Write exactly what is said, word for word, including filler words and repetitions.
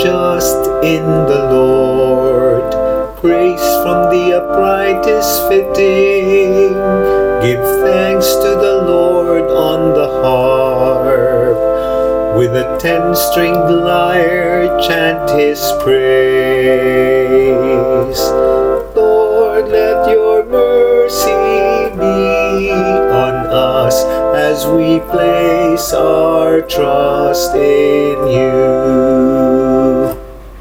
just in the Lord. Praise from the upright is fitting. Give thanks to the Lord on the harp. With a ten-stringed lyre chant His praise. Lord, let your mercy be on us as we place our trust in you.